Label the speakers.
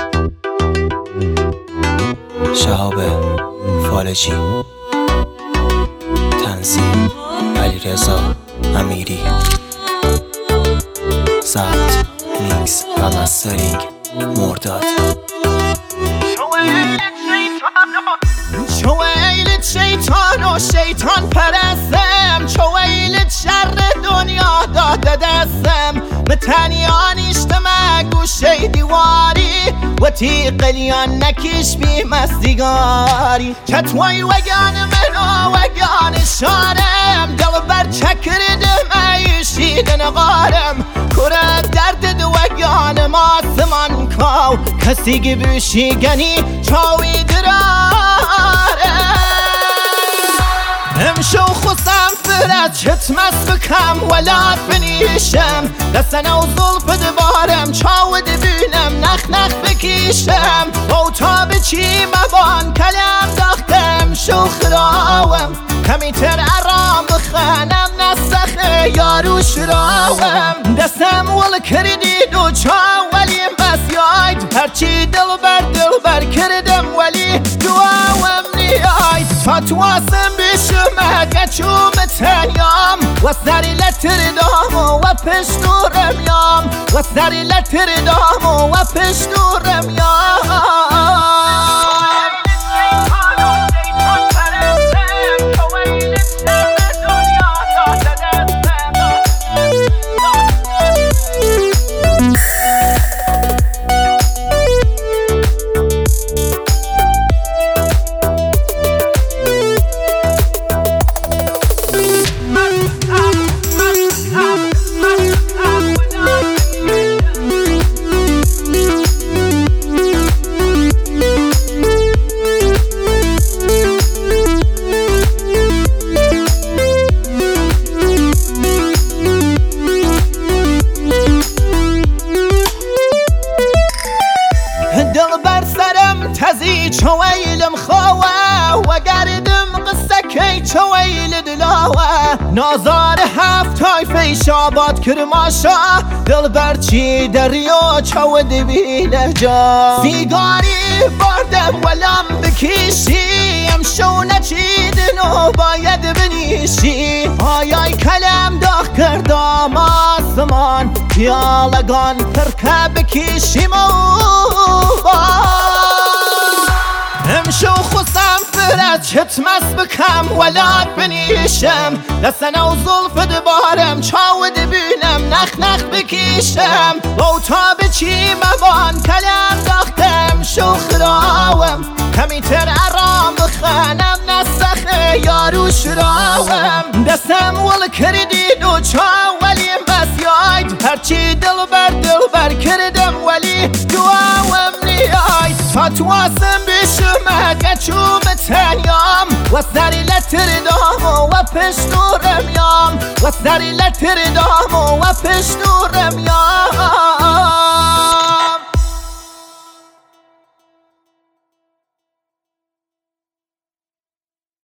Speaker 1: شهاب فالجی، تنظیم علیرضا امیری، ضبط، میکس و مسترینگ مرداد.
Speaker 2: چو ویلت شیطان و شیطان پرستم، چو ویلت شر دنیا داده دستم. متنیا نیشتم گوشه دیواری و تیقلیان نکش بی مستیگاری. چتوی وگان منو وگان شارم، دل بر چکردم ایشیدن غارم. کره درد دو وگان ماسمان کاو، کسی گبوشی گنی چاوی درارم. امشو خصم فرد چتمس بکم ولاد بنیشم، دستنا و ظلف دبارم چاود بینم نخ نخ بکیشم. او تا بچی مبان کلم داختم شو خراوم، کمی تر ارام بخانم نسخه یارو شراوم. دستم ول کردید و چاولیم بس یاید، هرچی دل بر کردم ولی دعاوم نیاید. تا تواسم بشم گچوم تنیام، و سری لتر دامو و پشتورم یام، و سری لتر دامو و پشتورم یام. دل بر سرم تزی چویلم خواوه، و گردم قصه کی چویل دلاوه. نازار هفت تایفه شاباد کرماشا، دل بر چی دریا چود بیله جا. سیگاری باردم ولم بکیشی، امشو نچیدن و باید بنیشی. آیای کلم داغ کردم آسمان، پیالگان ترکه بکیشیم امشو خصم فرد چتمس بکم ولاد بنیشم، دستنا و ظلف دبارم چاود بینم نخ نخ بکیشم. او تا بچی مبان کلم داختم شو خراوم، کمی تر ارام بخانم نسخه یارو شراوم. دستم ول کردید و چاولیم بس یاید، هرچی دل بر کردم ولی دعاوم نیاید. تا تواسم بشم گچوم تنیام، و سری لتر دامو و پشتورم یام، و سری لتر دامو و پشتورم